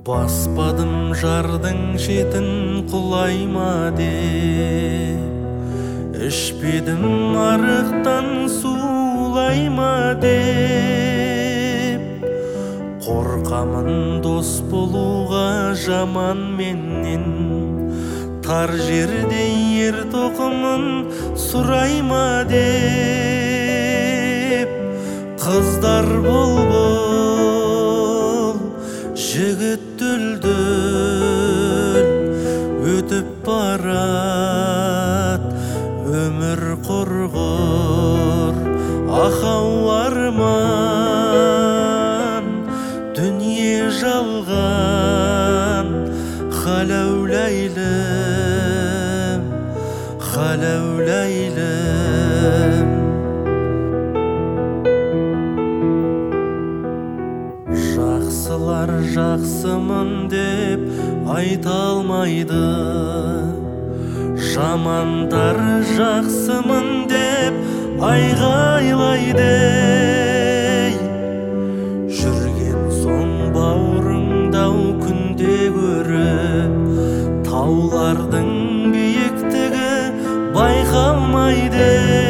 Баспадым жардың шетін құлайма деп, ішпедім арықтан сулайма деп. Қорқамын дос болуға жаман менен, тар жерде ер тоқымын сұрайма деп. Қыздар бол, жігіт дүлдүл, өтіп барат өмір құрғыр. Ақау арман, дүние жалған, халәуләйлім, халәуләйлім. Жақсылар жақсымын деп айта алмайды, жамандар жақсымын деп айғайлайды. Жүрген соң бауырыңдау күнде көріп, таулардың биіктігі байқалмайды.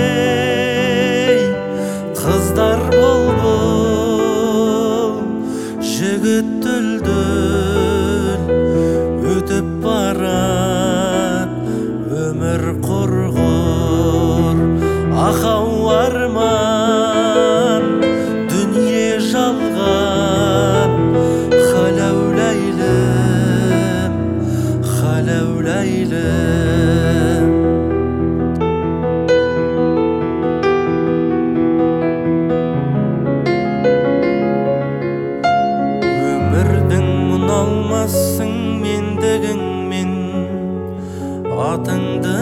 Қыздар бол, жігіт дүлдүл, өтіп барат өмір құрғыр. Ақау арман, дүние жалған, халәуләйлім, халәуләйлім. Алмассың мендігіңмен, атыңды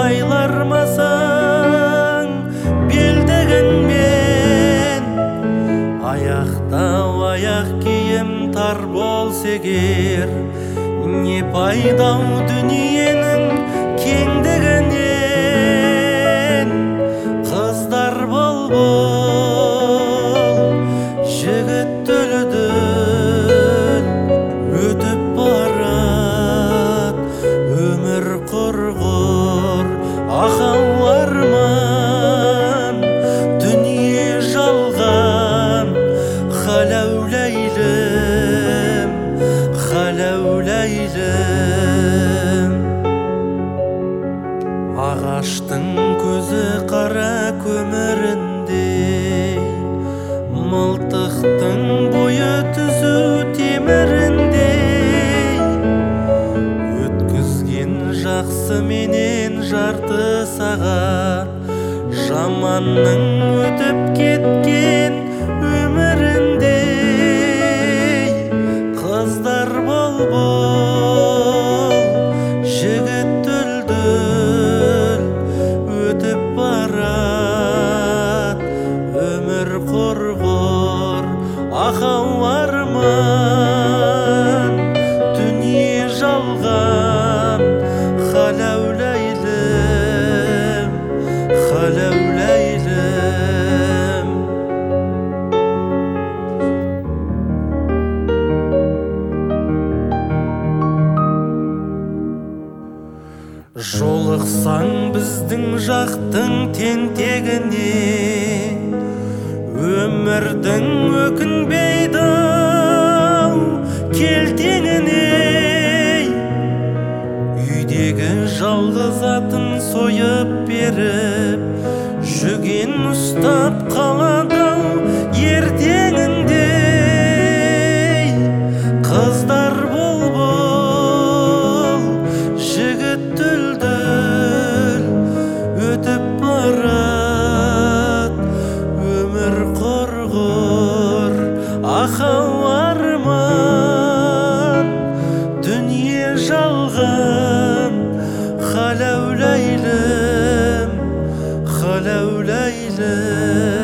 байлармасаң белдігіңмен. Аяқтау аяқ киім тар болса егер, не пайдау дүниенің кеңдігінен. Қыздар бол, жігіт дүлдүл, өтіп барат өмір құрғыр. Ақау арман, дүние жалған, халәуләйлім, халәуләйлім. Ағаштың көзі қара көміріндей, мылтықтың бойы түзу теміріндей. Өткізген жақсы менен жарты сағат, жаманның өтіп кеткен өміріндей. Қыздар бол, жігіт дүлдүл, өтіп барат өмір құрғыр. Ақау арман, дүние жалған, халәуләйлім, халәуләйлім. Жолықсаң біздің жақтың тентегіне, өмірдің өкінбейді келтеңіне. Үйдегі жалғыз атын сойып беріп, жүген ұстап қалады ертеңіндей. Қыздар бол, жігіт дүлдүл, өтіп барат өмір құрғыр. Ақау арман, дүние жалған, халәуләйлім, халәуләйлім.